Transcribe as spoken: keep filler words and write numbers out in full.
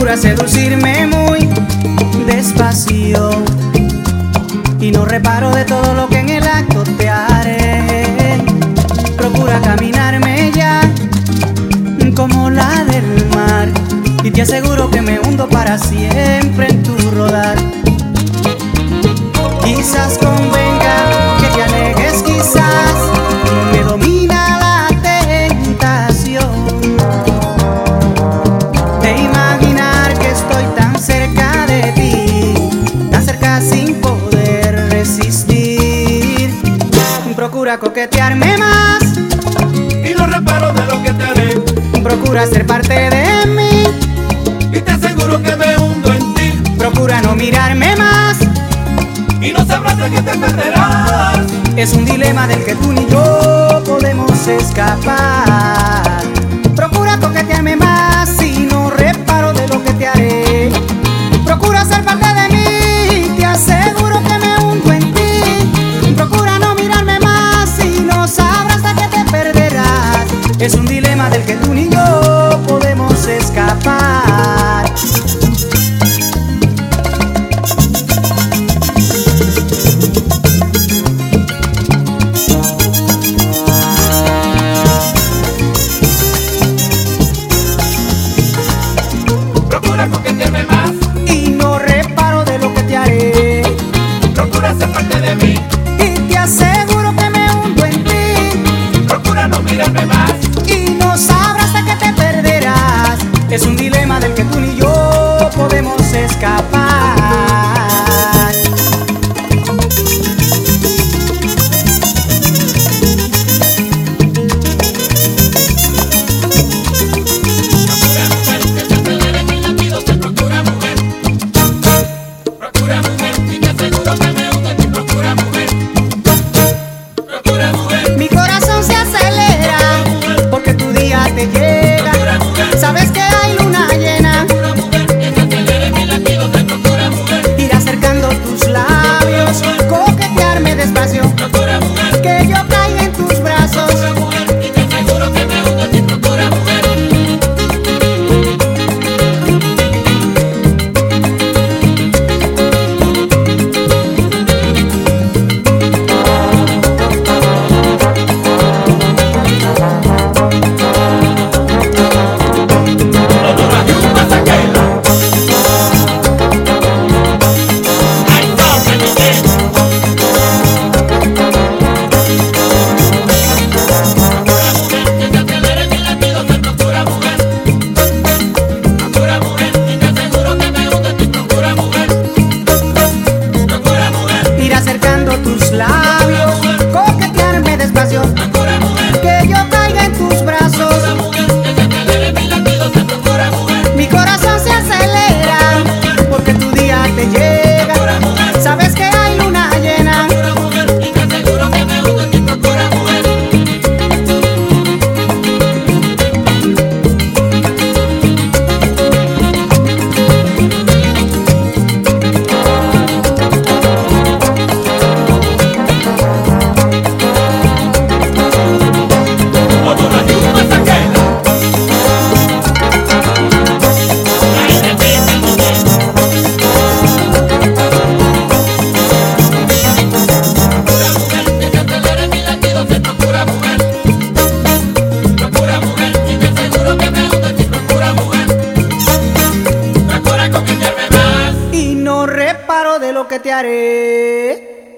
Procura seducirme muy despacio y no reparo de todo lo que en el acto te haré. Procura caminarme ya como la del mar y te aseguro que me hundo para siempre en tu rodar. Quizás convenga que te alejes, quizás me domina la tentación de imaginar que estoy tan cerca de ti, tan cerca sin poder resistir. Procura coquetearme más y no reparo de lo que te haré. Procura ser parte de mí y te aseguro que me hundo en ti. Procura no mirarme más y no sabrás de qué te perderás. Es un dilema del que tú ni yo podemos escapar. Procura coquetearme más y no reparo de lo que te haré. Procura ser parte de mí, te aseguro que me hundo en ti. Procura no mirarme más y no sabrás de qué te perderás. Es un dilema del que tú ni yo podemos escapar. Procura coquetearme más y no reparo de lo que te haré. Procura ser parte de mí y te aseguro que me hundo en ti. Procura no mirarme más y no sabrás de qué te perderás. Es un dilema del que tú ni yo podemos escapar. Mi corazón se acelera porque tu día te llega. Sabes que hay luna llena. Ir acercando tus labios, coquetearme despacio, que yo caiga en tus brazos. Ir acercando tus labios, coquetearme despacio, que yo caiga en tus brazos. Mi corazón se acelera porque tu día te llega. Sabes que hay luna llena. Y no reparo de lo que te haré.